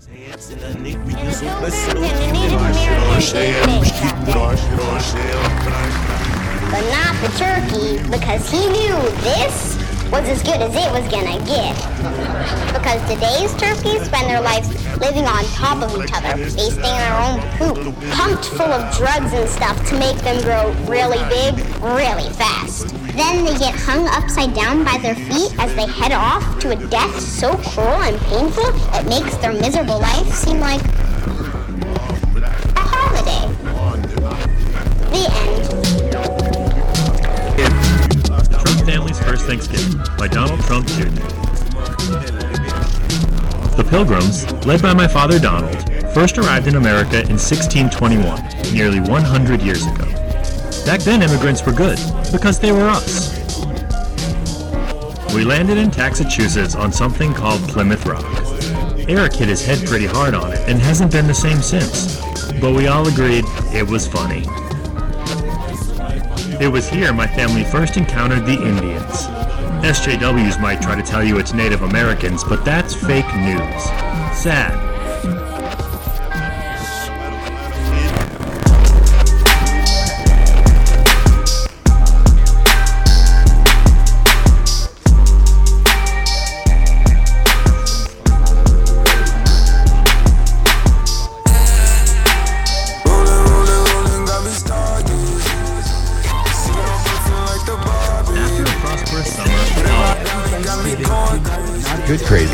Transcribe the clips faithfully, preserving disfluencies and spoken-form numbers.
But not the turkey, because he knew this was as good as it was gonna get. Because today's turkeys spend their lives living on top of each other, basting their own poop, pumped full of drugs and stuff to make them grow really big, really fast. Then they get hung upside down by their feet as they head off to a death so cruel and painful it makes their miserable life seem like a holiday. The end. Trump Family's First Thanksgiving by Donald Trump Junior The Pilgrims, led by my father Donald, first arrived in America in sixteen twenty-one, nearly one hundred years ago. Back then immigrants were good, because they were us. We landed in Massachusetts on something called Plymouth Rock. Eric hit his head pretty hard on it and hasn't been the same since, but we all agreed it was funny. It was here my family first encountered the Indians. S J Ws might try to tell you it's Native Americans, but that's fake news. Sad. Good crazy.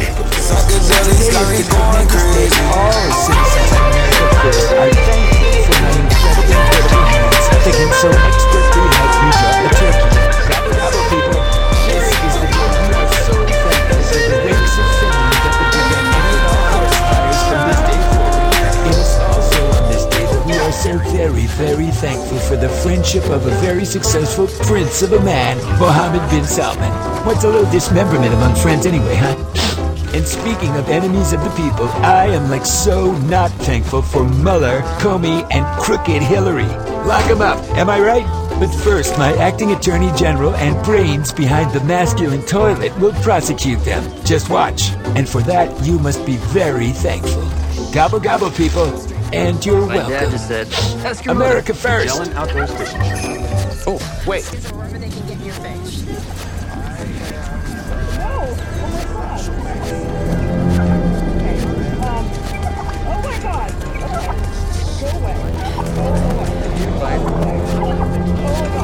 So very, very thankful for the friendship of a very successful prince of a man, Mohammed bin Salman. What's a little dismemberment among friends anyway, huh? And speaking of enemies of the people, I am like so not thankful for Mueller, Comey, and crooked Hillary. Lock 'em up, am I right? But first, my acting attorney general and brains behind the masculine toilet will prosecute them. Just watch. And for that, you must be very thankful. Gobble gobble, people. And you're My welcome. dad just said, ask your America mother. first. Magellan Outdoor Station. Oh, wait. Wherever they can get in your face. Oh my God! Go away. Go away. Oh my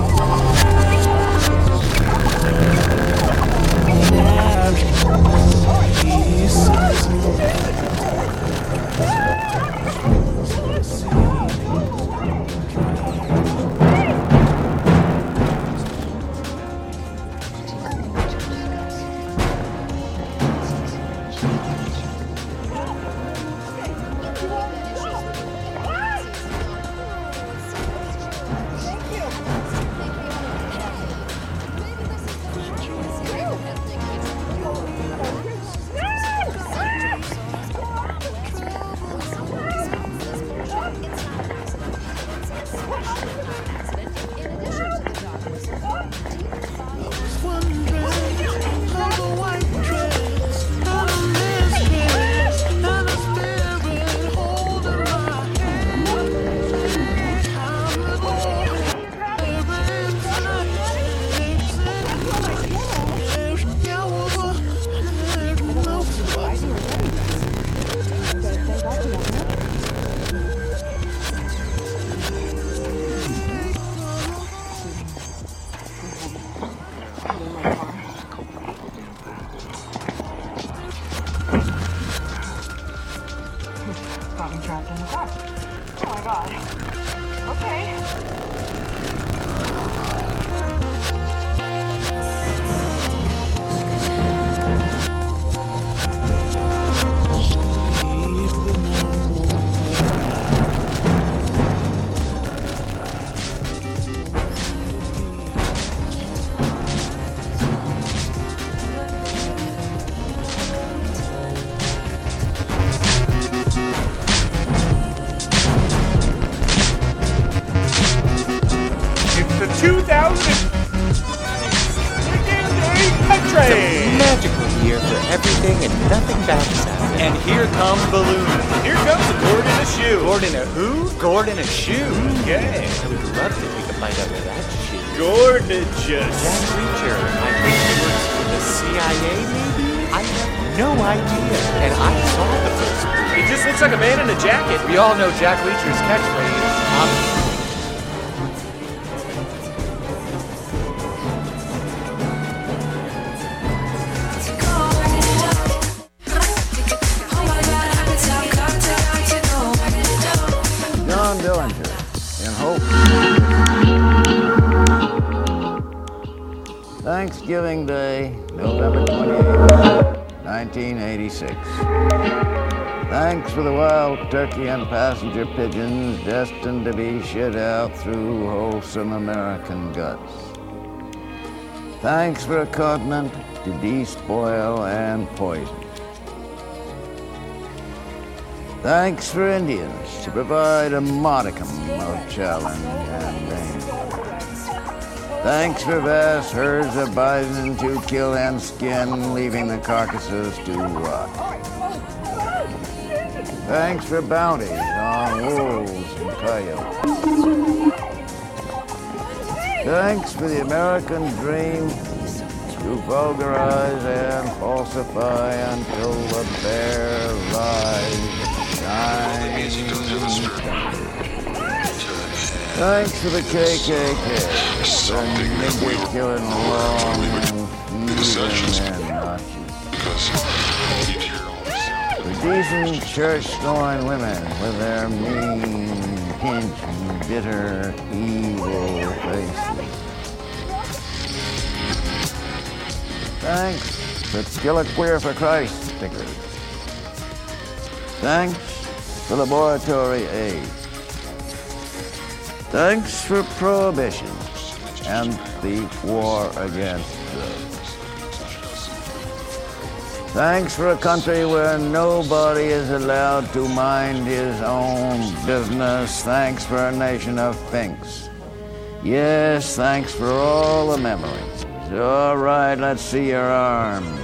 trapped in the car. Oh my God. Okay. two thousand Chicken Day Country! It's a magical year for everything and nothing bad has happened. And here come balloons. Here comes Gordon a shoe. Gordon a who? Gordon a shoe. Okay. I would love to take a bite out of that shoe. Gorgeous. Jack Reacher. I think he works for the C I A, maybe? I have no idea. And I saw the first movie. He just looks like a man in a jacket. We all know Jack Reacher's catchphrase. Um, John Dillinger in Hope. Thanksgiving Day, November twenty-eighth, nineteen eighty-six. Thanks for the wild turkey and passenger pigeons destined to be shit out through wholesome American guts. Thanks for a continent to despoil and poison. Thanks for Indians to provide a modicum of challenge and danger. Thanks for vast herds of bison to kill and skin, leaving the carcasses to rot. Thanks for bounties on wolves and coyotes. Thanks for the American dream to vulgarize and falsify until the bare lies shine. Thanks to the K K K for nigger killing long and heathen and Nazis. For decent church-going women with their mean, pinched, bitter, evil faces. Thanks for Kill a Queer for Christ stickers. Thanks for laboratory aid. Thanks for prohibition and the war against drugs. Thanks for a country where nobody is allowed to mind his own business. Thanks for a nation of finks. Yes, thanks for all the memories. All right, let's see your arms.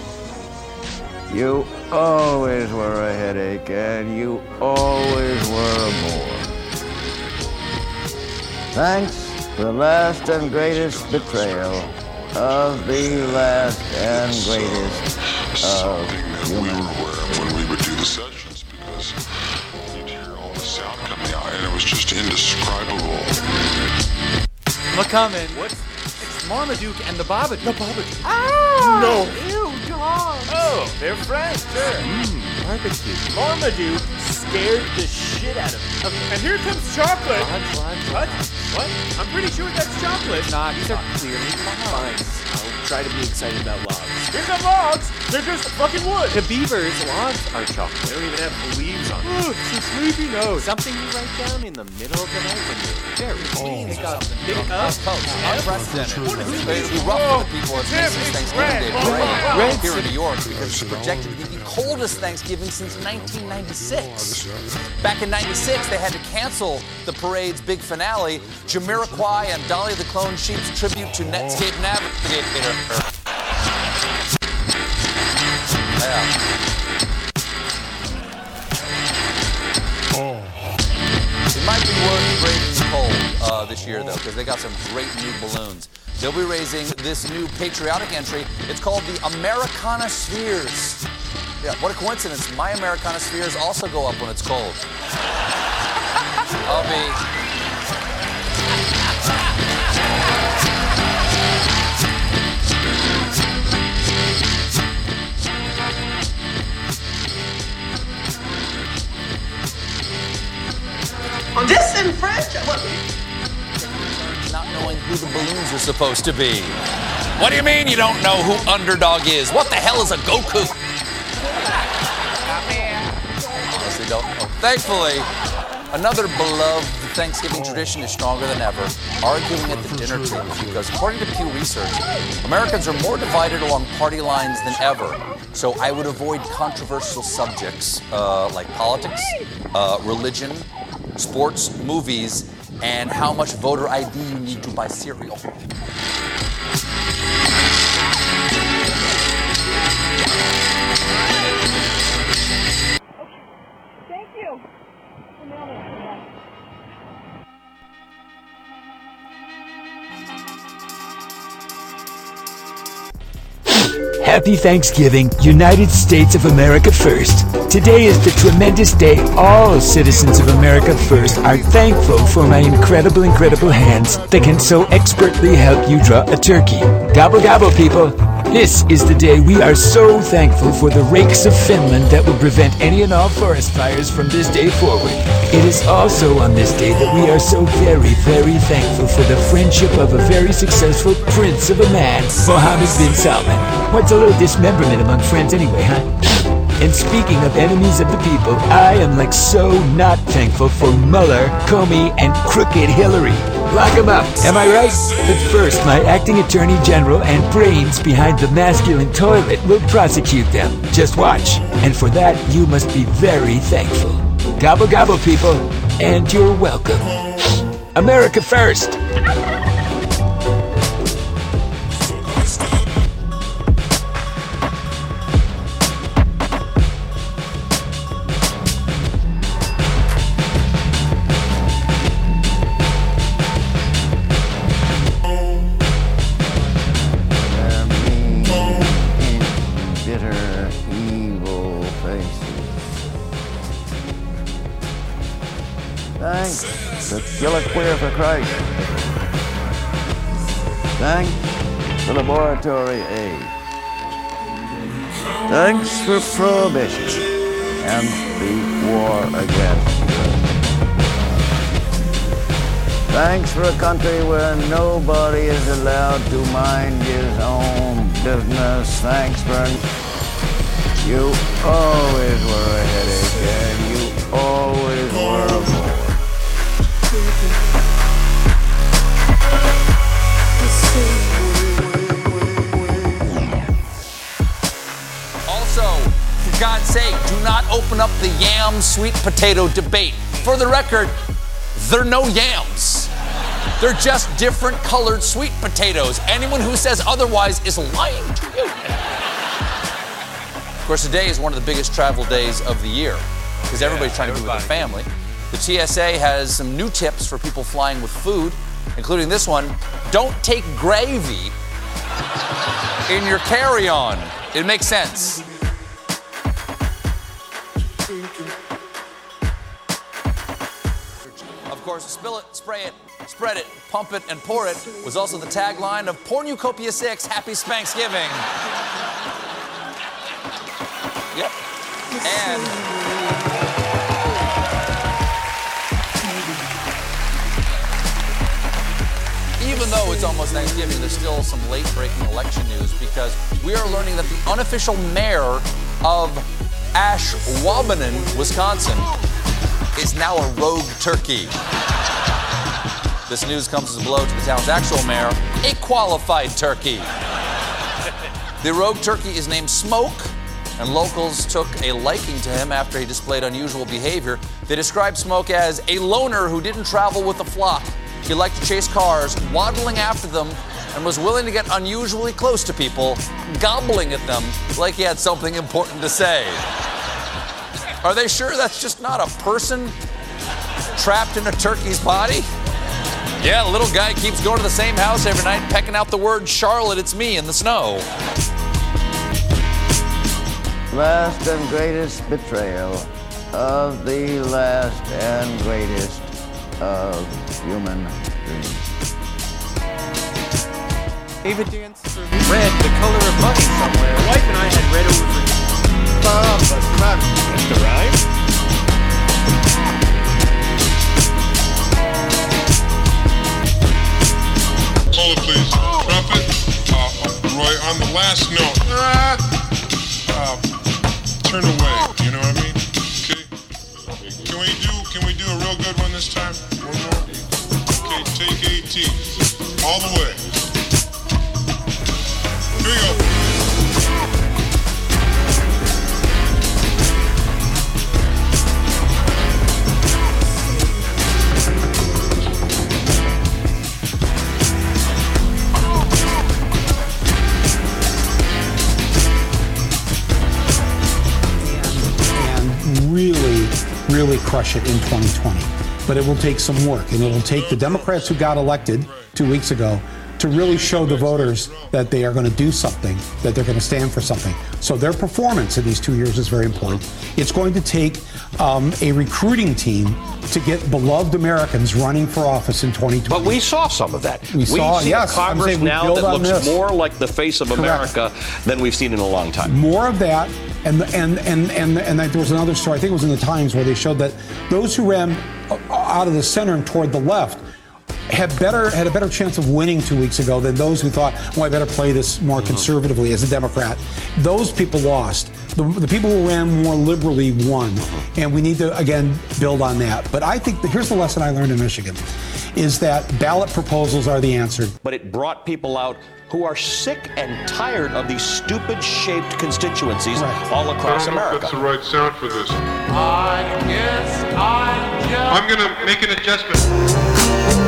You always were a headache, and you always were a bore. Thanks for the last and greatest betrayal of the last and greatest of human. When we would do the sessions, because you'd hear all the sound coming out, and it was just indescribable. McCummon. What? It's Marmaduke and the Babadook. The Babadook. Ah! No. Ew, dog. Oh, they're friends, sure. Mmm, barbecue. Marmaduke scared the shit out of him. Okay, and here comes chocolate. Logs, logs, What? logs. What? I'm pretty sure that's chocolate. Nah, these are clearly Fine. logs. I'll try to be excited about logs. Here's the logs. They're just fucking wood. The beavers, logs are chocolate. They don't even have leaves on them. Ooh, it's a sleepy nose. Something you write down in the middle of the night when you're very sleepy. Pick up. Pick up. Unprecedented. What is They this? erupted the people at It's him. Macy's It's Thanksgiving red. Day Oh, wow. parade Red. here in New York because it's projected to be the coldest Thanksgiving since nineteen ninety-six. Back in ninety-six, they had to cancel the parade's big finale, Jamiroquai and Dolly the Clone Sheep's tribute to Netscape Navigator. Yeah. It might be worth braving the cold uh, this year, though, because they got some great new balloons. They'll be raising this new patriotic entry. It's called the Americana Spheres. Yeah, what a coincidence. My Americana Spheres also go up when it's cold. I'll be... This in French? What? Not knowing who the balloons are supposed to be. What do you mean you don't know who Underdog is? What the hell is a Goku? Honestly, don't know. Thankfully, another beloved Thanksgiving tradition is stronger than ever, arguing at the dinner table, because according to Pew Research, Americans are more divided along party lines than ever. So I would avoid controversial subjects uh, like politics, uh, religion, sports, movies, and how much voter I D you need to buy cereal. you. The mailman came back. Happy Thanksgiving, United States of America First. Today is the tremendous day all citizens of America First are thankful for my incredible, incredible hands that can so expertly help you draw a turkey. Gobble, gobble, people. This is the day we are so thankful for the rakes of Finland that will prevent any and all forest fires from this day forward. It is also on this day that we are so very, very thankful for the friendship of a very successful prince of a man, Mohammed bin Salman. What's a little dismemberment among friends anyway, huh? And speaking of enemies of the people, I am like so not thankful for Mueller, Comey, and crooked Hillary. Lock them up, am I right? But first, my acting attorney general and brains behind the masculine toilet will prosecute them. Just watch. And for that, you must be very thankful. Gobble gobble, people, and you're welcome. America first! Thanks to Kill a Queer for Christ. Thanks to laboratory aid. Thanks for prohibition and the war against drugs. Thanks for a country where nobody is allowed to mind his own business. Thanks for... You always were a headache and you always were a bore. Also, for God's sake, do not open up the yam sweet potato debate. For the record, they're no yams. They're just different colored sweet potatoes. Anyone who says otherwise is lying to you. Of course, today is one of the biggest travel days of the year because everybody's trying to be with their family. The T S A has some new tips for people flying with food, including this one. Don't take gravy in your carry-on. It makes sense. Of course, spill it, spray it, spread it, pump it, and pour it was also the tagline of Pornucopia six, Happy Spanksgiving. Yep. And even though it's almost Thanksgiving, there's still some late-breaking election news because we are learning that the unofficial mayor of Ashwaubenon, Wisconsin, is now a rogue turkey. This news comes as a blow to the town's actual mayor, a qualified turkey. The rogue turkey is named Smoke, and locals took a liking to him after he displayed unusual behavior. They described Smoke as a loner who didn't travel with the flock. He liked to chase cars, waddling after them, and was willing to get unusually close to people, gobbling at them like he had something important to say. Are they sure that's just not a person trapped in a turkey's body? Yeah, the little guy keeps going to the same house every night, pecking out the word Charlotte, it's me in the snow. Last and greatest betrayal of the last and greatest of human dreams. Ava danced for red, the color of money somewhere. My wife and I had red over for Bob, but Bob, that's the rhyme. Hold it, please. Drop it. Uh, Roy, on the last note. Ah, uh, turn away. You know what I mean? Okay. Can we do? Can we do a real good one this time? One more. Okay. Take eighteen. All the way. Here we go. really crush it in twenty twenty. But it will take some work, and it will take the Democrats who got elected two weeks ago to really show the voters that they are going to do something, that they're going to stand for something. So their performance in these two years is very important. It's going to take um, a recruiting team to get beloved Americans running for office in twenty twenty. But we saw some of that. We saw, see yes. a Congress I'm saying we now build that on looks this. more like the face of Correct. America than we've seen in a long time. More of that, and and and and and there was another story, I think it was in the Times, where they showed that those who ran out of the center and toward the left had better had a better chance of winning two weeks ago than those who thought, well, I better play this more conservatively as a Democrat. Those people lost. The, the people who ran more liberally won, and we need to again build on that. But I think that here's the lesson I learned in Michigan, is that ballot proposals are the answer. But it brought people out who are sick and tired of these stupid-shaped constituencies right. all across I don't know if America. that's the right sound for this. I guess I just... I'm gonna make an adjustment.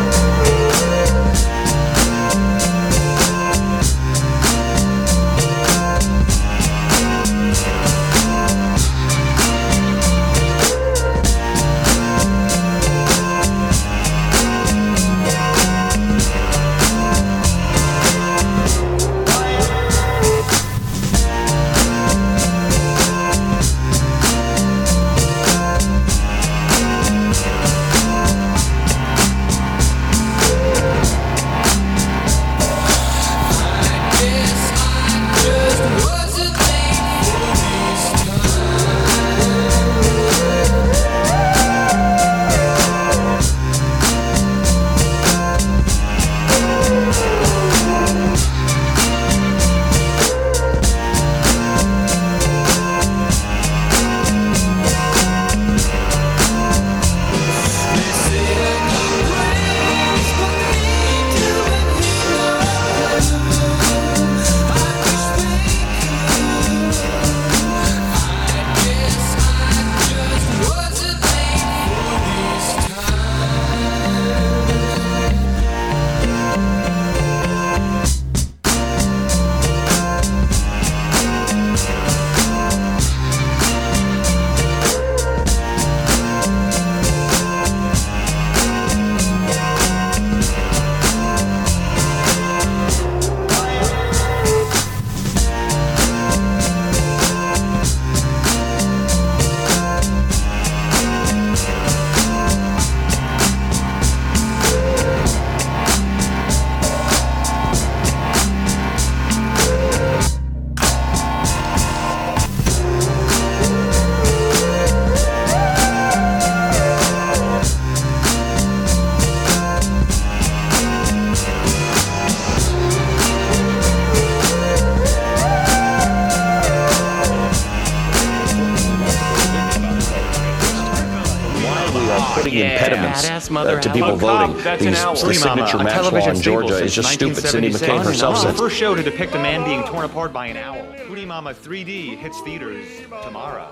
putting yeah. impediments uh, to people oh, voting. That's These, an owl. the signature Mama, match law in Georgia is just stupid. Cindy McCain herself oh, said. the first show to depict a man being torn apart by an owl. Hootie Mama three D hits theaters tomorrow.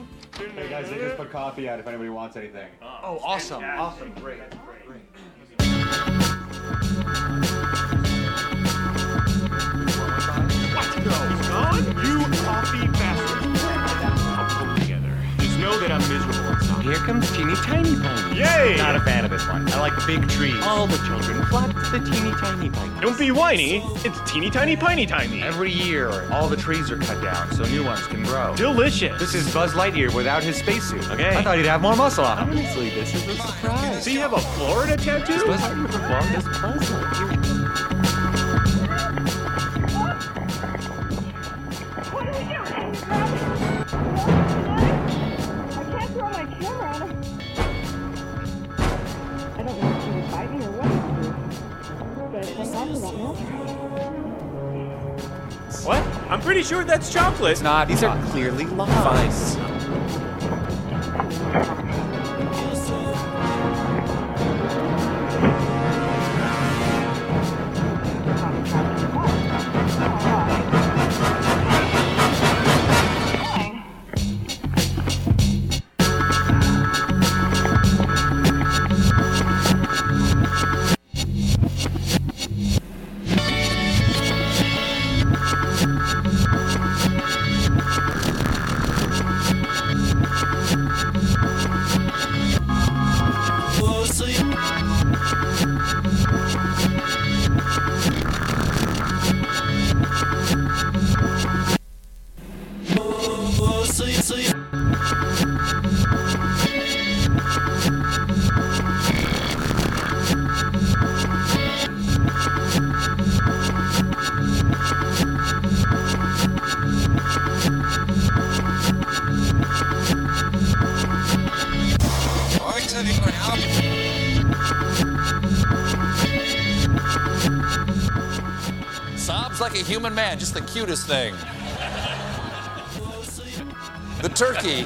Hey guys, they just put coffee out if anybody wants anything. Oh, awesome, awesome, great, great. What? No, he's gone? You coffee bastard. I'll pull together. Just know that I'm miserable inside. Here comes Teeny Tiny Pony. Yay! Not a fan of this one. I like the big trees. All the children flock to the teeny tiny pony. Don't be whiny. It's teeny tiny piney tiny. Every year, all the trees are cut down so new ones can grow. Delicious. This is Buzz Lightyear without his spacesuit. Okay. I thought he'd have more muscle on him. Honestly, this is a surprise. Does he have a Florida tattoo? Does Buzz Lightyear perform this Buzz Lightyear? What are we doing? I can't throw my camera at him. I don't know if she was fighting or what. But thank God for that milk. What? I'm pretty sure that's chocolate. It's not. These are clearly lies. like a human man, just the cutest thing. The turkey.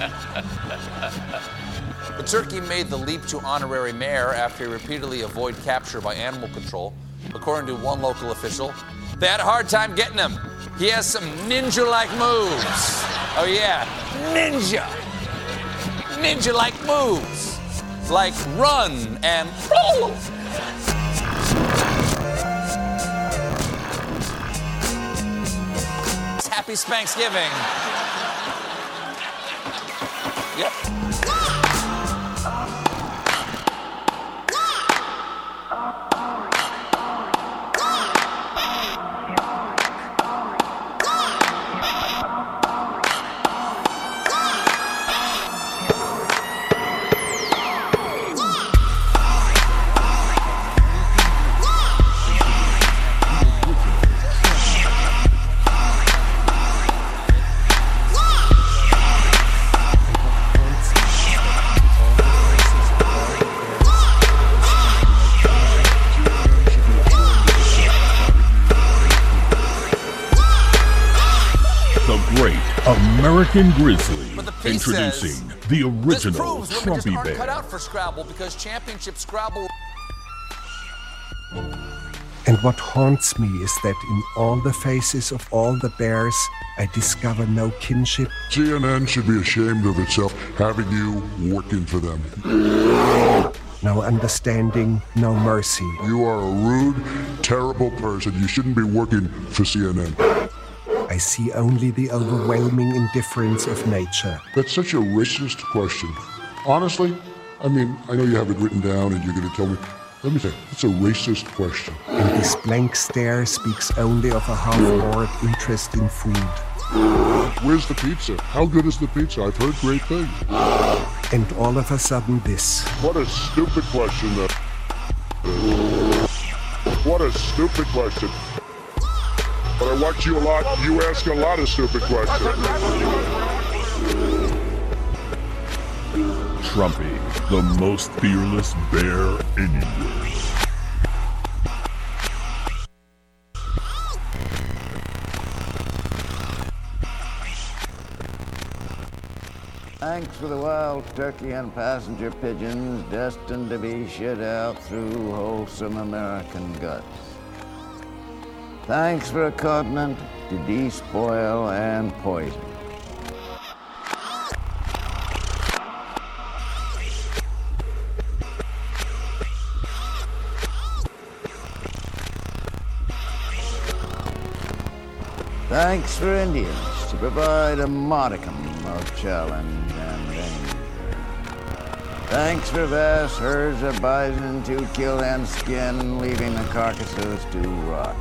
The turkey made the leap to honorary mayor after he repeatedly avoided capture by animal control. According to one local official, they had a hard time getting him. He has some ninja-like moves. Oh yeah, ninja. Ninja-like moves. Like run and... Happy Spanksgiving. Yep. American Grizzly, introducing says, the original This proves women just Trumpy aren't Bear. cut out for Scrabble because championship Scrabble. And what haunts me is that in all the faces of all the bears, I discover no kinship. C N N should be ashamed of itself having you working for them. No understanding, no mercy. You are a rude, terrible person. You shouldn't be working for C N N. I see only the overwhelming indifference of nature. That's such a racist question. Honestly, I mean, I know you have it written down and you're going to tell me. Let me think. It's a racist question. And this blank stare speaks only of a half-bored interest in food. Where's the pizza? How good is the pizza? I've heard great things. And all of a sudden this. What a stupid question. That what a stupid question. But I watch you a lot. You ask a lot of stupid questions. Trumpy, the most fearless bear anywhere. Thanks for the wild turkey and passenger pigeons destined to be shit out through wholesome American guts. Thanks for a continent to despoil and poison. Thanks for Indians to provide a modicum of challenge and danger. Thanks for vast herds of bison to kill and skin, leaving the carcasses to rot.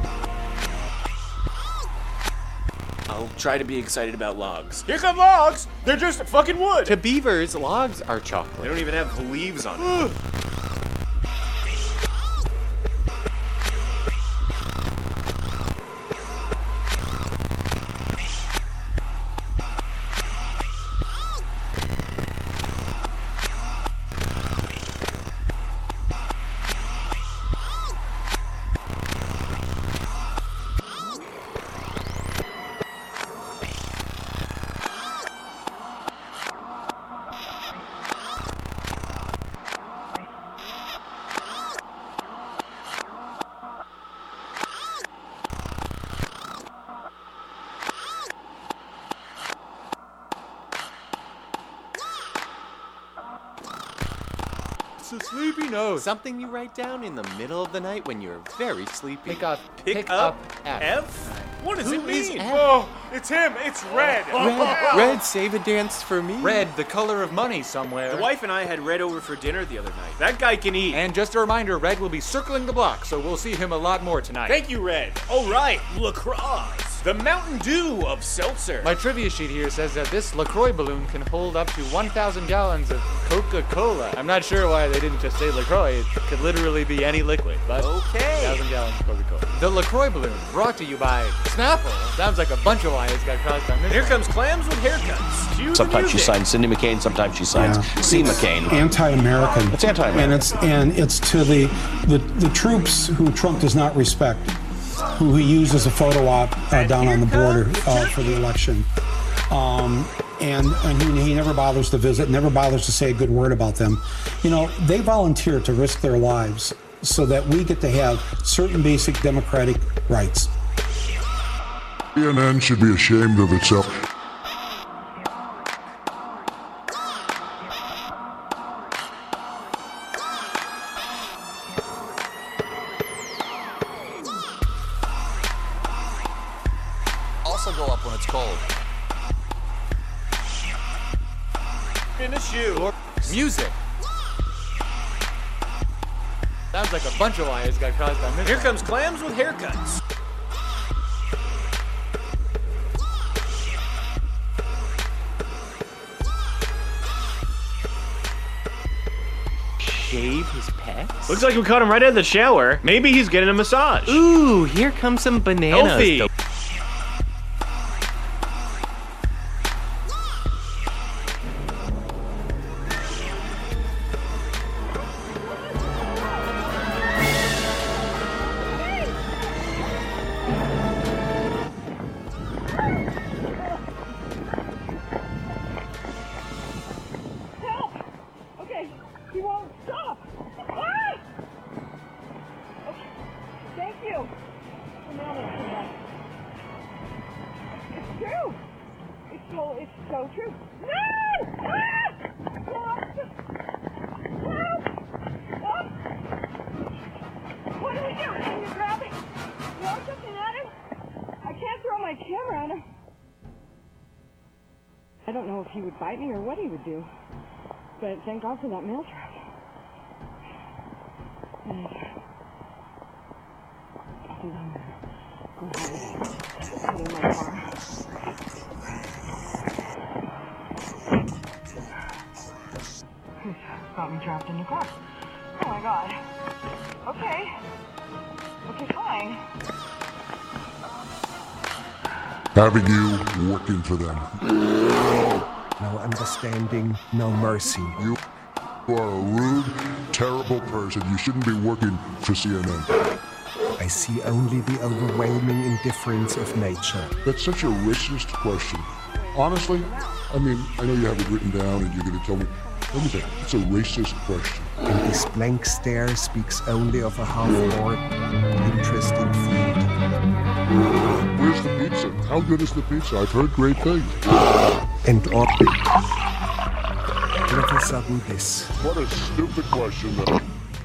I'll try to be excited about logs. Here come logs! They're just fucking wood! To beavers, logs are chocolate. They don't even have leaves on them. A sleepy note. Something you write down in the middle of the night when you're very sleepy. Pick up. Pick, pick up, up F. F? What does Who it is mean? F? Oh, it's him. It's Red. Red, Red, save a dance for me. Red, the color of money somewhere. The wife and I had Red over for dinner the other night. That guy can eat. And just a reminder, Red will be circling the block, so we'll see him a lot more tonight. Thank you, Red. Oh, right. Lacrosse. The Mountain Dew of seltzer. My trivia sheet here says that this LaCroix balloon can hold up to one thousand gallons of Coca-Cola. I'm not sure why they didn't just say LaCroix. It could literally be any liquid, but okay. one thousand gallons of Coca-Cola. The LaCroix balloon brought to you by Snapple. Sounds like a bunch of wires got crossed on this. Here comes Clams with haircuts. Cue Sometimes she music. signs Cindy McCain, sometimes she signs Yeah. C. McCain. Anti-American. It's anti-American. And it's and it's to the, the the troops who Trump does not respect. who he used as a photo op uh, down on the border uh, for the election. Um, and and he, he never bothers to visit, never bothers to say a good word about them. You know, they volunteer to risk their lives so that we get to have certain basic democratic rights. C N N should be ashamed of itself. Also go up when it's cold. In a shoe. Music. Sounds like a bunch of lions got caused by music. Here comes Clams with haircuts. Shave his pecs? Looks like we caught him right out of the shower. Maybe he's getting a massage. Ooh, here comes some bananas. Healthy. Okay, he won't stop. Ah! Okay, thank you. It's true. It's so, it's so true. No! Ah! Stop! Help! Stop! What do we do? Can you grab it? Throw something at him? I can't throw my camera at him. I don't know if he would bite me or what he would do. But thank God for that mail truck. And I think I'm gonna go hide it in my car. He's got me trapped in the car. Oh my God. Okay. Okay, fine. Having you working for them. No understanding, no mercy. You are a rude, terrible person. You shouldn't be working for C N N. I see only the overwhelming indifference of nature. That's such a racist question. Honestly, I mean, I know you have it written down and you're going to tell me. Let me say, it's a racist question. And this blank stare speaks only of a half-bored interest in food. Where's the pizza? How good is the pizza? I've heard great things. And all of a sudden this. What a stupid question, though.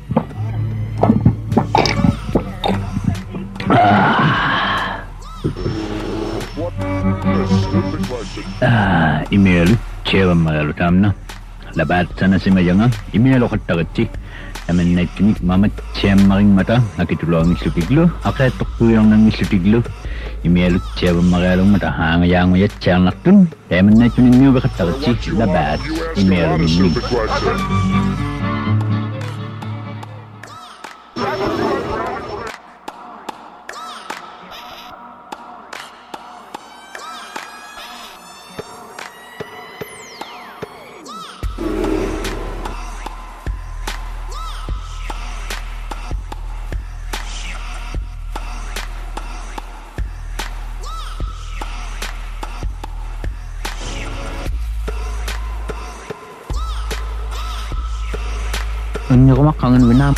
What a stupid question. Ah, email, Chevam Marutamna. Labat sana si Mayanga, email o katagati. Naman na kinik mama Chemaring mata, nakitulong ng islupiglo. Akay tukuyong ng islupiglo. Email Chevam Magalong mata, hangayang yat chang naktun. Naman na kinik niyo bakatagati. Labat, email ni. Hindi ko makangan winam.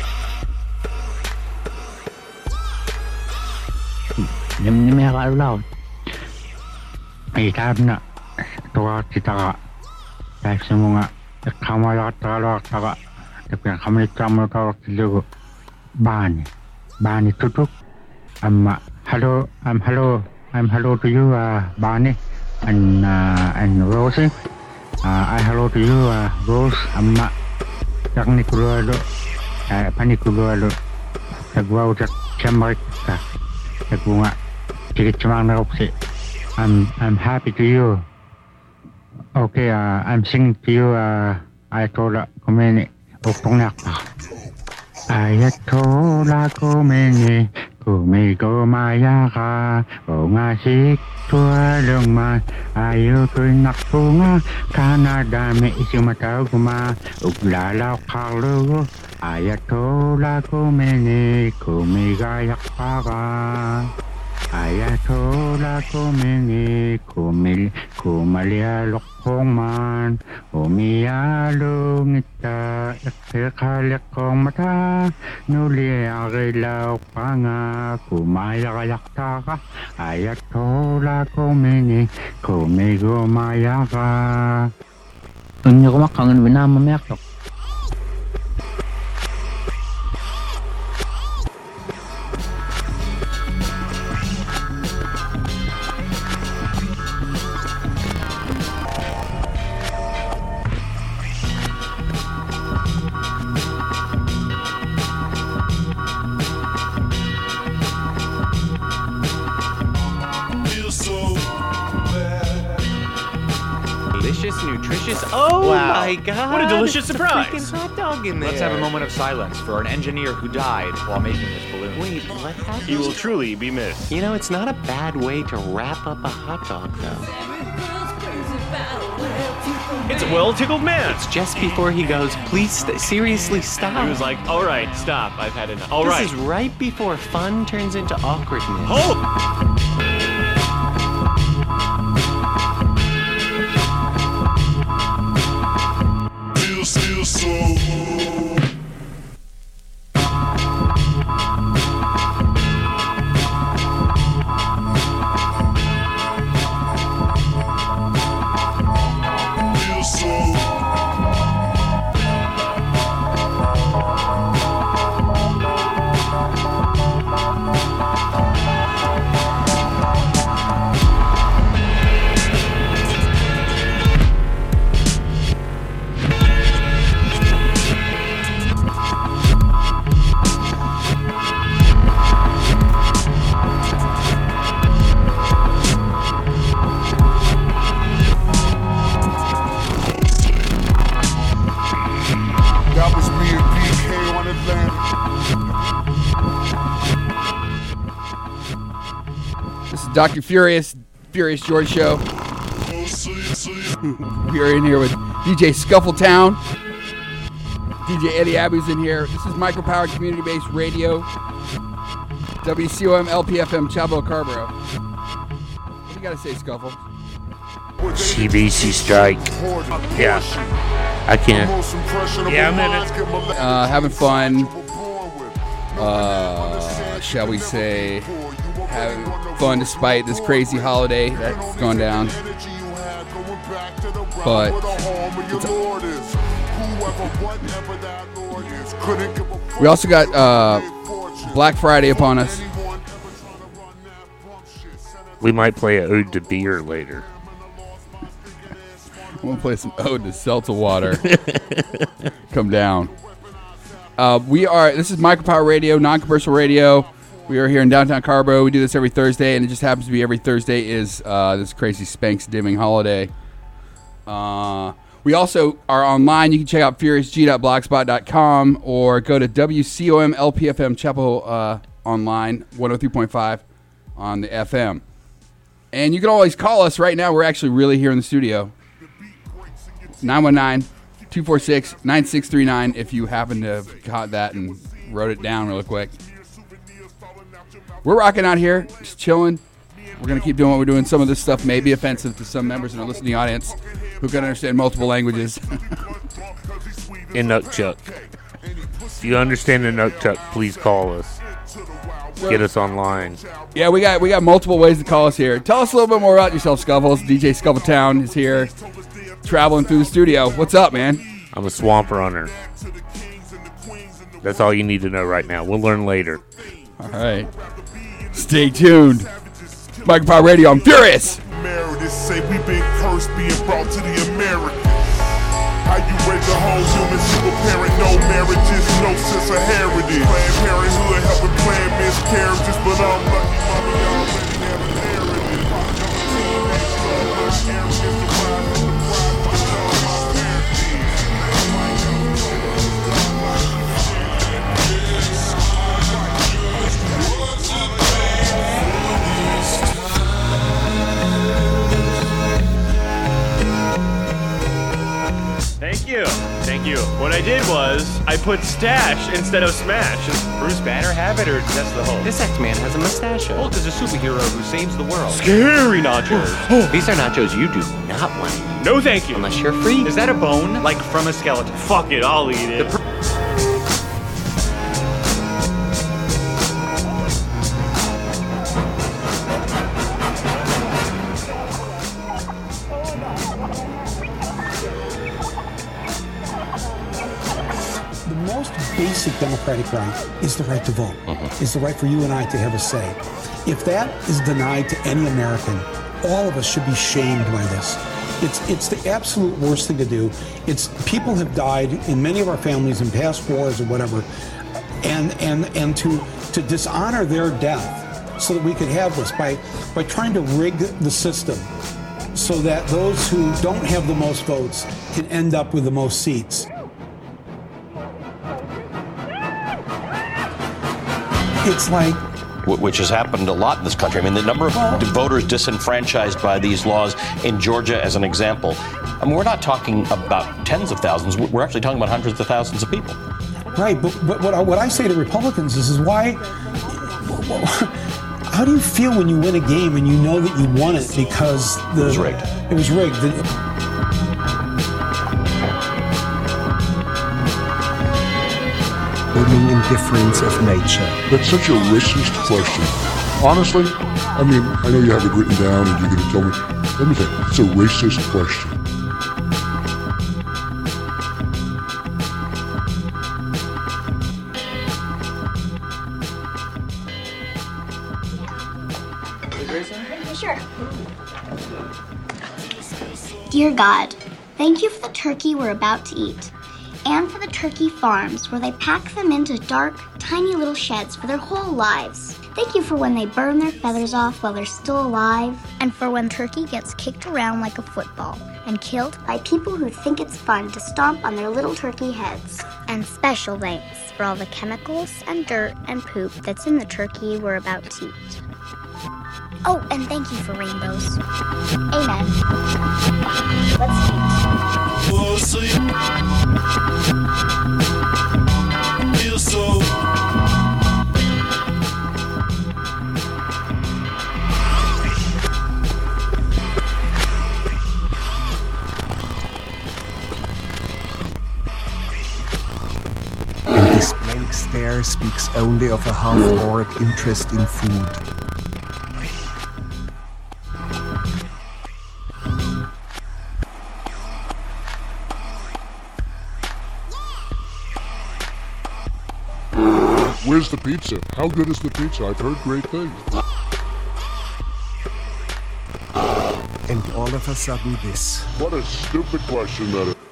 Nim nim ya kalulaw. Ay tab na. Tuwa kita ka. Dahil sa mga kamala katalo ka. Tapi kami kamala katalo kilo. Bani. Bani tutuk. I'm uh, hello. I'm hello. I'm hello to you, uh, Bani and uh, and Rosie. Uh, I hello to you, uh, Rose. I'm uh, Chắc ni kulo lo, pani kulo lo, sagwa utak chamar ka, sagunga, tiket chamar na opsi. I'm I'm happy to you. Okay, uh, I'm singing to you. Uh, I told la komeni opong nak. I told la komeni Kumigo mayaka, o nga si tuwalong ma, ayaw ko'y nakpunga, kanadami isimatawag ma, uglalaw kalugo, ayatola kumini, kumigayak paka. Ayatola kumini, kumil, kumalialok kong man, umiyalong ita, ikikalik kong mata, nuli ang ilaw pa nga, kumaya-kayak taka, ayatola kumini, kumigumaya ka. Hindi ko makangan winamamayak tok. Nutritious. Oh Wow. my god. What a delicious It's surprise. A freaking hot dog in there. Let's have a moment of silence for an engineer who died while making this balloon. Wait, what happened? He will truly be missed. You know, it's not a bad way to wrap up a hot dog, though. It's a well-tickled man. It's just before he goes, please, st- seriously stop. He was like, all right, stop. I've had enough. All this right. is right before fun turns into awkwardness. Hold! Still so Doctor Furious, Furious George Show. We are in here with D J Scuffletown. D J Eddie Abu's in here. This is micropowered community-based radio. W C O M L P F M Chapel Carborough. What do you got to say, Scuffle? C B C strike. Yeah. I can't. Yeah, I'm in it. Uh, having fun. Uh, shall we say, having fun despite this crazy holiday that's gone down. But we also got uh, Black Friday upon us. We might play an ode to beer later. I'm gonna play some ode to seltzer water. Come down. Uh, we are. This is Micropower Radio, non-commercial radio. We are here in downtown Carborough. We do this every Thursday, and it just happens to be every Thursday is uh, this crazy Spanx dimming holiday. Uh, we also are online. You can check out furious g dot blogspot dot com or go to W C O M L P F M Chapel uh, online, one oh three point five on the F M. And you can always call us right now. We're actually really here in the studio. nine one nine, two four six, nine six three nine if you happen to have caught that and wrote it down real quick. We're rocking out here, just chilling. We're going to keep doing what we're doing. Some of this stuff may be offensive to some members in our listening audience who can understand multiple languages. Inukchuk. If you understand Inukchuk, please call us. Get us online. Yeah, we got we got multiple ways to call us here. Tell us a little bit more about yourself, Scuffles. D J Scuffletown is here, traveling through the studio. What's up, man? I'm a swamp runner. That's all you need to know right now. We'll learn later. All right. Stay tuned. Micropower Radio, I'm furious. Emeritus say we been cursed being brought to the Americans. How you raise a whole human single parent, no marriages, no sense of heritage. Planned Parenthood helping plan miscarriages, but I'm lucky mommy already have an heritage. you. What I did was, I put stash instead of smash. Does Bruce Banner have it, or just the Hulk? This X-Man has a mustache. Hulk is a superhero who saves the world. Scary nachos. These are nachos you do not want to eat. No thank you. Unless you're free. Is that a bone? Like from a skeleton? Fuck it, I'll eat it. The basic democratic right is the right to vote. Mm-hmm. Is the right for you and I to have a say. If that is denied to any American, all of us should be shamed by this. It's it's the absolute worst thing to do. It's people have died in many of our families in past wars or whatever, and and and to to dishonor their death so that we could have this by by trying to rig the system so that those who don't have the most votes can end up with the most seats. It's like... Which has happened a lot in this country. I mean, the number of well, voters disenfranchised by these laws in Georgia, as an example. I mean, we're not talking about tens of thousands. We're actually talking about hundreds of thousands of people. Right, but, but what, I, what I say to Republicans is, is why... How do you feel when you win a game and you know that you won it because the... It was rigged. It was rigged. The, indifference of nature. That's such a racist question. Honestly, I mean, I know you have it written down and you're going to tell me. Let me think. It's a racist question. Sure. Dear God, thank you for the turkey we're about to eat. And for the turkey farms, where they pack them into dark, tiny little sheds for their whole lives. Thank you for when they burn their feathers off while they're still alive, and for when turkey gets kicked around like a football and killed by people who think it's fun to stomp on their little turkey heads. And special thanks for all the chemicals and dirt and poop that's in the turkey we're about to eat. Oh, and thank you for rainbows. Amen. Let's eat. Fall asleep. Feel so. And this blank stare speaks only of a half-bored interest in food. Where's the pizza? How good is the pizza? I've heard great things. And all of a sudden this. What a stupid question that is.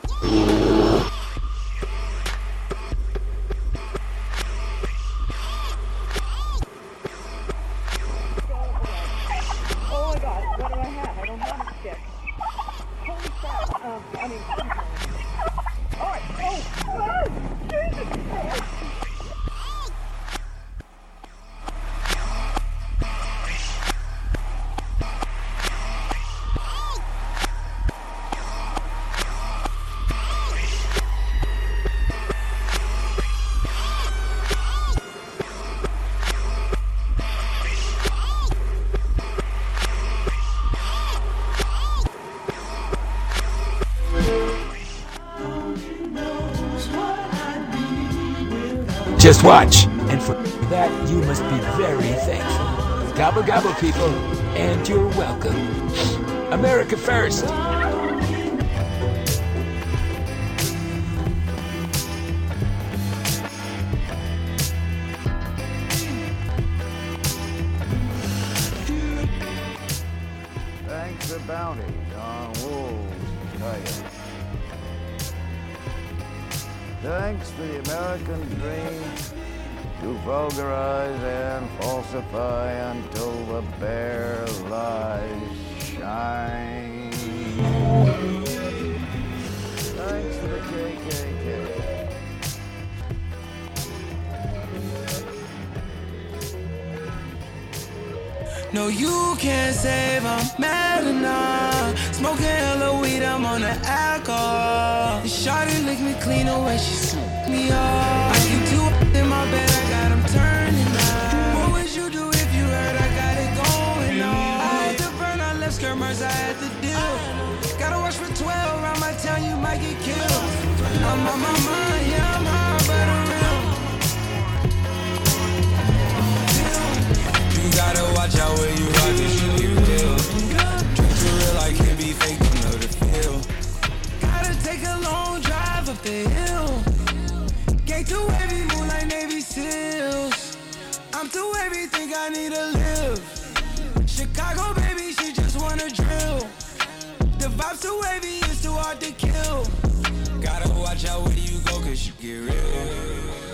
Oh my god, what do I have? I don't have a stick. Holy crap. Um, I mean... Alright, oh! Ah, Jesus! Just watch. And for that, you must be very thankful. Gobble, gobble, people, and you're welcome. America first. Thanks for bounties on wolves and coyotes. Thanks to the American dream to vulgarize and falsify until the bare lies shine. Thanks to the K K K. No, you can't save, I'm mad enough. Smoking hella weed, I'm on the alcohol. The shawty lick me clean away, she sucked me off. I keep two in my bed, I got them turning up. What would you do if you heard I got it going on? I had to burn, I left skirmers, I had to deal. Gotta watch for twelve, around my town, you might get killed. I'm on my mind, yeah, I'm high, but I'm real. You gotta watch out where you rock, cause you get real. Drink too real, I can't be fake, you know the feel. Gotta take a long drive up the hill. Gang too heavy, move like Navy SEALs. I'm too heavy, think I need to live. Chicago, baby, she just wanna drill. The vibe's too heavy, it's too hard to kill. Gotta watch out where you go, cause you get real.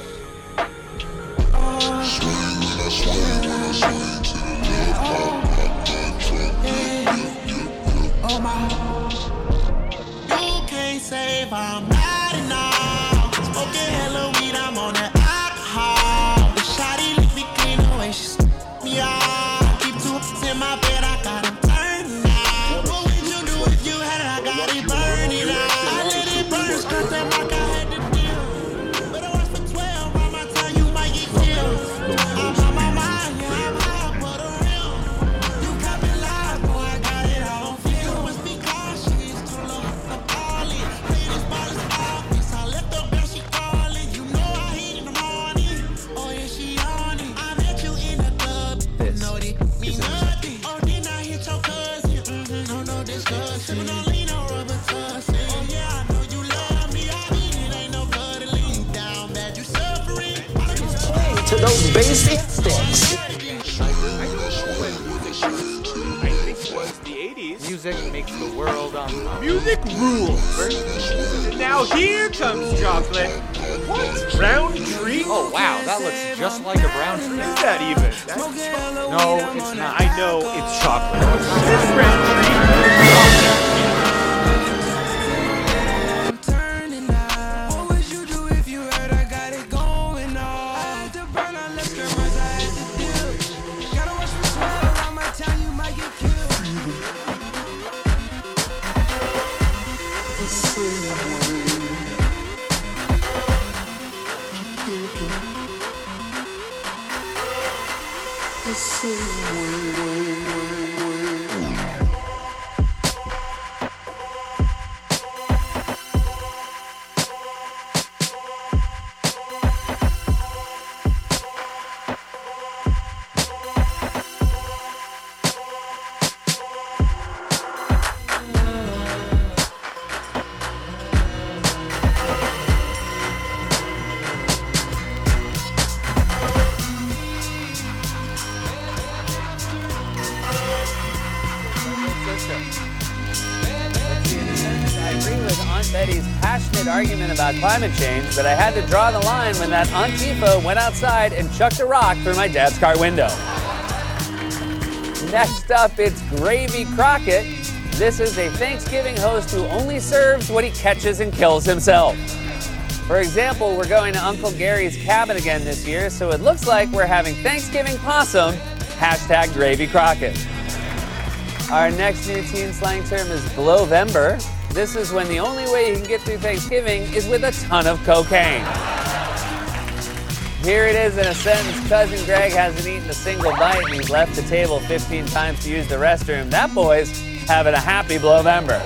Oh, swing when I swing, when I swing to the left, pop, pop, pop, truck, yeah, yeah, oh my. You can't save, I'm mad enough. Smoking hella weed, I'm on the alcohol. The shawty lick me clean away, she s*** me off. Keep two in my bed, I got them turning out. What would you do if you had it? I got it burning out. I let it burn, stress that mark, I had to deal. Better watch for twelve, by my time you might get killed. I'm on my mind, yeah, I'm high, but I'm real. You got me live, boy, I got it all on film. Must be cautious, told her I'm calling. Play this ball is office, I left the girl, she calling. You know I hit in the morning, oh yeah, she on it. I met you in the club, no, they mean nothing. Oh, then I hit your cousin, mm-hmm, no, no discussion. We don't lean no rubber tussing. Oh yeah, I know you love me, I mean it ain't no cuddling. Down bad, you suffering. To those basic things. I think it was the eighties. Music makes the world um music rules. And now here comes chocolate. What? Brown tree? Oh wow, that looks just like a brown tree. Is that even? That's No, it's not. I know it's chocolate. This brown tree. Argument about climate change, but I had to draw the line when that Antifa went outside and chucked a rock through my dad's car window. Next up, it's Gravy Crockett. This is a Thanksgiving host who only serves what he catches and kills himself. For example, we're going to Uncle Gary's cabin again this year, so it looks like we're having Thanksgiving possum, hashtag Gravy Crockett. Our next new teen slang term is Blowvember. This is when the only way you can get through Thanksgiving is with a ton of cocaine. Here it is in a sentence. Cousin Greg hasn't eaten a single bite and he's left the table fifteen times to use the restroom. That boy's having a happy Blowvember.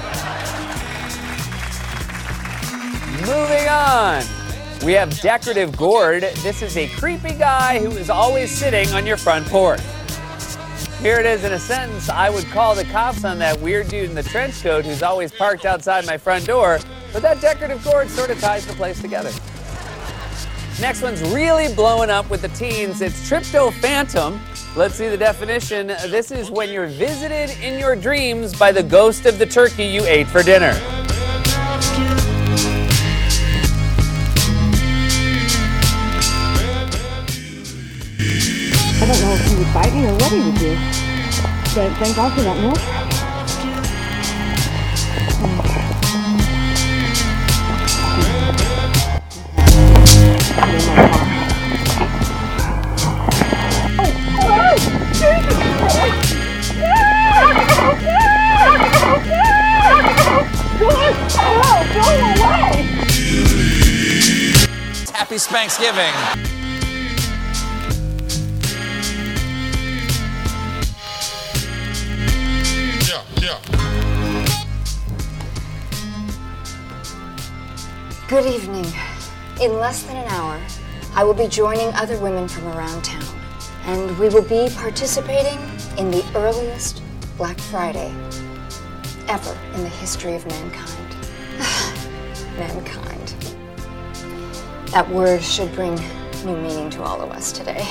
Moving on. We have Decorative Gourd. This is a creepy guy who is always sitting on your front porch. Here it is in a sentence. I would call the cops on that weird dude in the trench coat who's always parked outside my front door, but that decorative gourd sort of ties the place together. Next one's really blowing up with the teens. It's tryptophantom. Let's see the definition. This is when you're visited in your dreams by the ghost of the turkey you ate for dinner. I don't know if he would bite me or what he would do. But thank God for that milk. Oh, oh, Jesus! Happy Spanksgiving. Yeah, yeah. Good evening. In less than an hour, I will be joining other women from around town, and we will be participating in the earliest Black Friday ever in the history of mankind. Mankind. That word should bring new meaning to all of us today.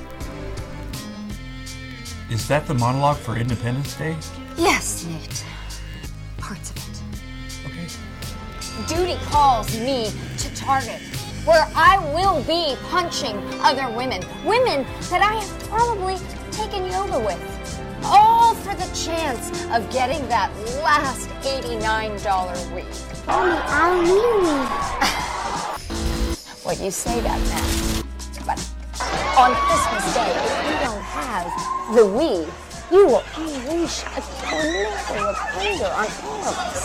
Is that the monologue for Independence Day? Yes, Nate. Parts of it. Okay. Duty calls me to Target, where I will be punching other women. Women that I have probably taken yoga with. All for the chance of getting that last eighty-nine dollars week. Mommy, I don't need a week. Well, you say that now. But on Christmas Day, if you don't have the we, you will unleash a tornado of hunger on all of us.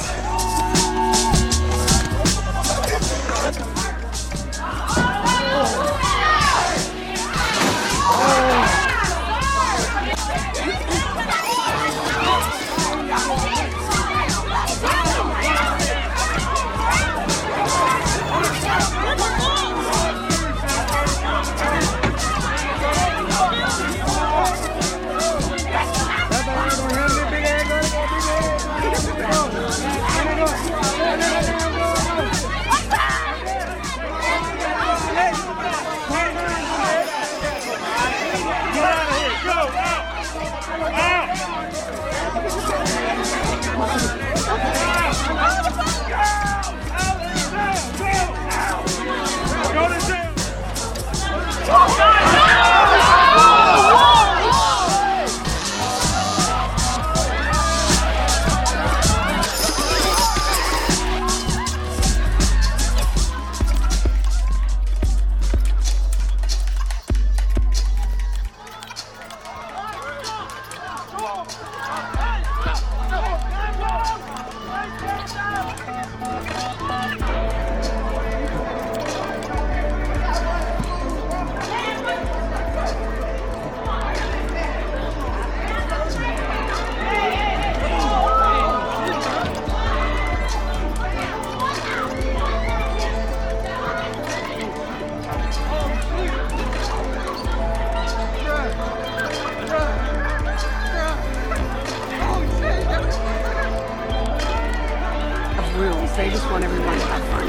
They just want everyone to have fun.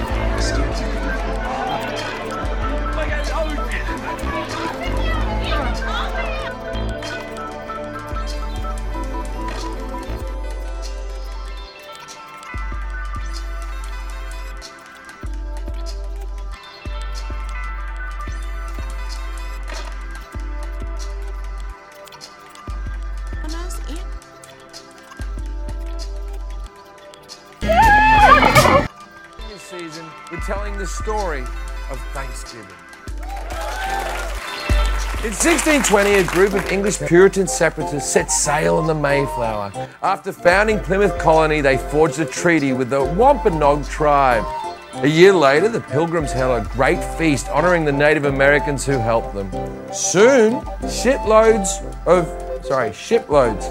Season, we're telling the story of Thanksgiving. In sixteen twenty, a group of English Puritan separatists set sail on the Mayflower. After founding Plymouth Colony, they forged a treaty with the Wampanoag tribe. A year later, the Pilgrims held a great feast honoring the Native Americans who helped them. Soon, shitloads of, sorry, shiploads.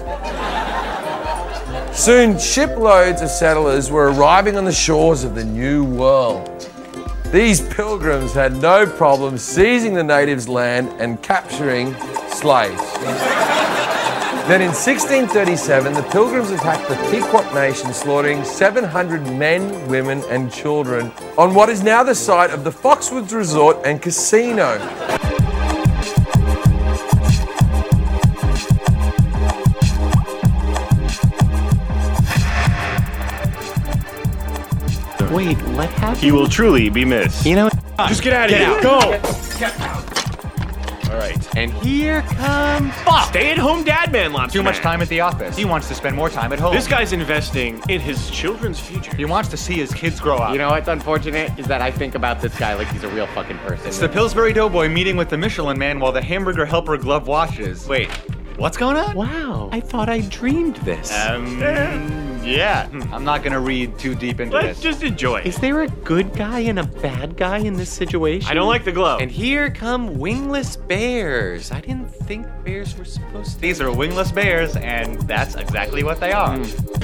Soon, shiploads of settlers were arriving on the shores of the New World. These pilgrims had no problem seizing the natives' land and capturing slaves. Then in sixteen thirty-seven, the Pilgrims attacked the Pequot Nation, slaughtering seven hundred men, women, and children on what is now the site of the Foxwoods Resort and Casino. Wait, what happened? He will truly be missed. You know, just get out of get here. Out. Go. Get out. All right. And here comes Bob. Stay-at-home dad man lobster Too much man. time at the office. He wants to spend more time at home. This guy's investing in his children's future. He wants to see his kids grow up. You know what's unfortunate is that I think about this guy like he's a real fucking person. It's the Pillsbury Doughboy meeting with the Michelin Man while the hamburger helper glove washes. Wait, what's going on? Wow, I thought I dreamed this. Um, Yeah, I'm not gonna read too deep into Let's this. just enjoy it. Is there a good guy and a bad guy in this situation? I don't like the glow. And here come wingless bears. I didn't think bears were supposed to. These are wingless bears, and that's exactly what they are.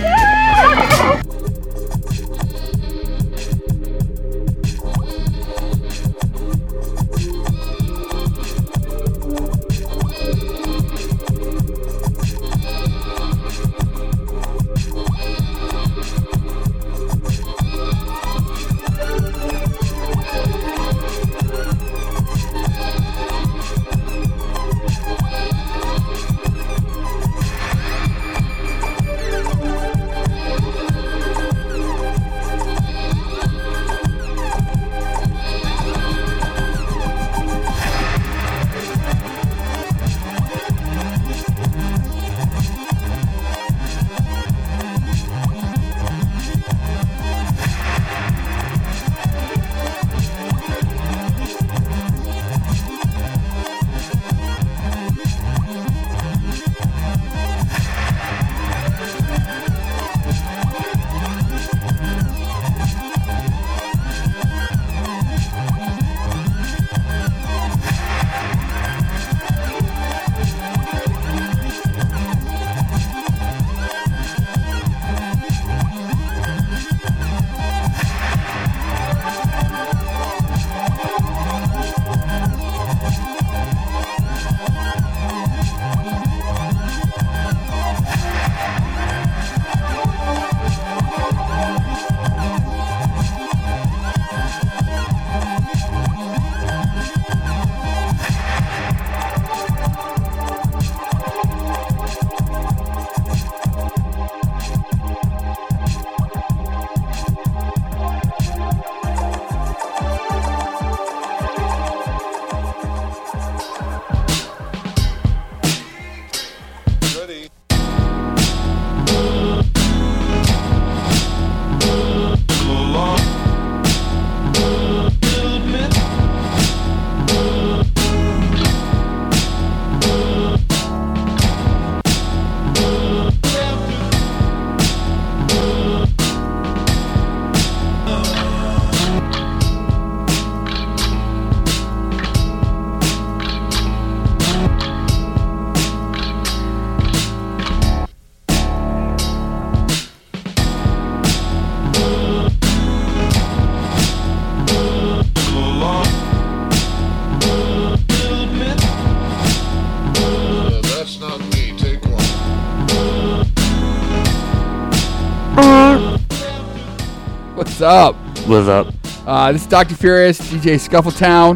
What's up? What's up? Uh, this is Doctor Furious, D J Scuffletown.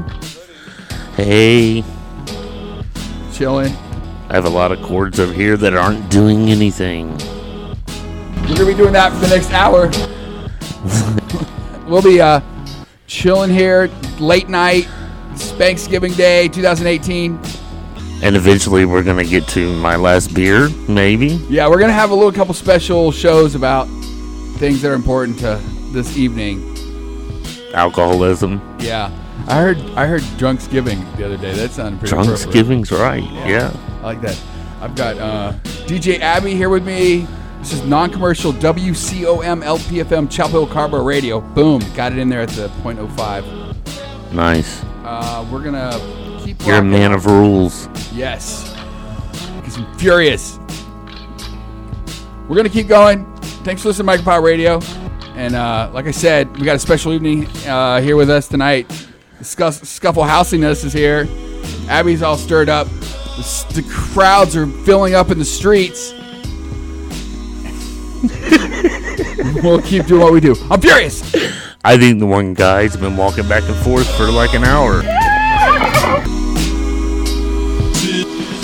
Hey. Chilling. I have a lot of chords over here that aren't doing anything. We're going to be doing that for the next hour. We'll be uh, chilling here, late night, Thanksgiving Day, twenty eighteen. And eventually we're going to get to my last beer, maybe. Yeah, we're going to have a little couple special shows about things that are important to this evening. Alcoholism. Yeah. I heard I heard Drunksgiving the other day. That sounded pretty Drunksgiving's right, yeah. yeah. I like that. I've got uh, D J Abby here with me. This is non-commercial W C O M L P F M Chapel Hill Carbo Radio. Boom. Got it in there at the point oh five. Nice. Uh, we're going to keep You're a man of rules. Yes. Because I'm furious. We're going to keep going. Thanks for listening to Micropower Radio. And uh, like I said, we got a special evening uh, here with us tonight. Scuff- Scuffle Housiness is here. Abby's all stirred up. The, the crowds are filling up in the streets. We'll keep doing what we do. I'm furious. I think the one guy's been walking back and forth for like an hour.